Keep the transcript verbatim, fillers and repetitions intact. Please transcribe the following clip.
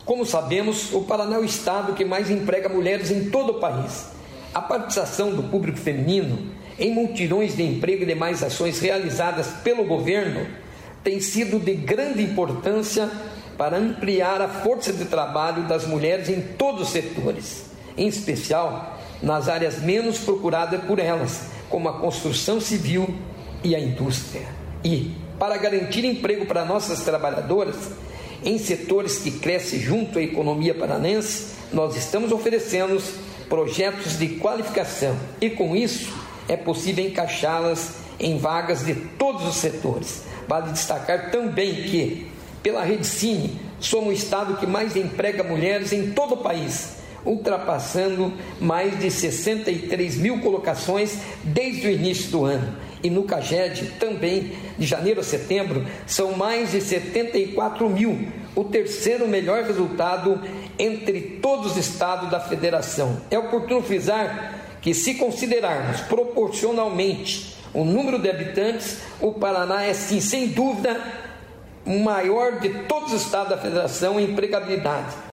Como sabemos, o Paraná é o estado que mais emprega mulheres em todo o país. A participação do público feminino em multidões de emprego e demais ações realizadas pelo governo tem sido de grande importância para ampliar a força de trabalho das mulheres em todos os setores, em especial nas áreas menos procuradas por elas, como a construção civil e a indústria. E, para garantir emprego para nossas trabalhadoras, em setores que crescem junto à economia paranense, nós estamos oferecendo projetos de qualificação e, com isso, é possível encaixá-las em vagas de todos os setores. Vale destacar também que, pela Rede Cine, somos o estado que mais emprega mulheres em todo o país, ultrapassando mais de sessenta e três mil colocações desde o início do ano. E no CAGED, também, de janeiro a setembro, são mais de setenta e quatro mil, o terceiro melhor resultado entre todos os estados da federação. É oportuno frisar que, se considerarmos proporcionalmente o número de habitantes, o Paraná é, sim, sem dúvida, o maior de todos os estados da federação em empregabilidade.